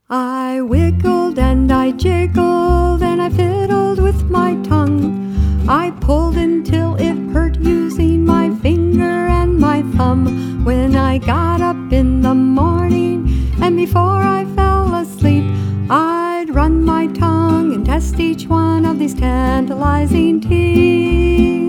I wiggled and I jiggled and I fiddled with my tongue. I pulled until it hurt using my finger and my thumb. When I got up in the morning and before I fell asleep, I'd run my tongue and test each one of these tantalizing teeth.